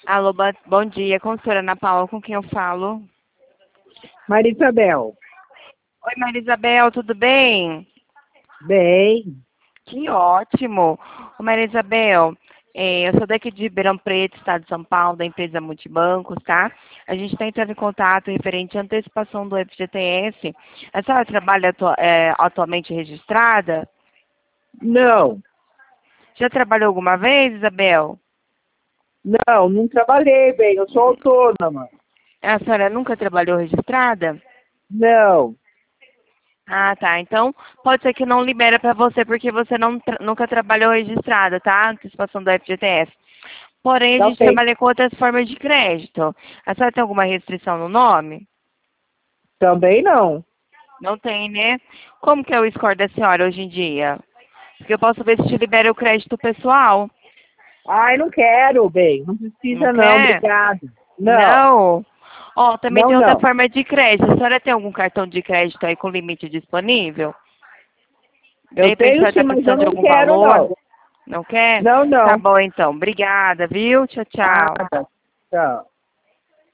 Alô, bom dia. Com a senhora Ana Paula, com quem eu falo? Maria Isabel. Oi, Maria Isabel, tudo bem? Bem. Que ótimo. Ô, Maria Isabel, eu sou daqui de Ribeirão Preto, estado de São Paulo, da empresa Multibancos, tá? A gente está entrando em contato referente à antecipação do FGTS. A senhora trabalha atualmente registrada? Não, Já trabalhou alguma vez, Isabel? não trabalhei bem, eu sou autônoma. A senhora nunca trabalhou registrada? Não, Ah, tá. Então, pode ser que não libera para você porque você nunca trabalhou registrada, tá? Antecipação do FGTS. Porém, a tá gente ok. trabalha com outras formas de crédito. A senhora tem alguma restrição no nome? Também não. Não tem, né? Como que é o score da senhora hoje em dia? Porque eu posso ver se te libera o crédito pessoal. Ai, não quero, bem. Não Não precisa não, quer? obrigado. Não, Não. Ó, também não, tem outra não. forma de crédito. A senhora tem algum cartão de crédito aí com limite disponível? De Eu repente a tenho senhora sim, está mas eu precisando de não algum quero valor? não. Não quer? Não, Tá não. bom então. Obrigada, viu? Tchau, tchau. Nada. Tchau.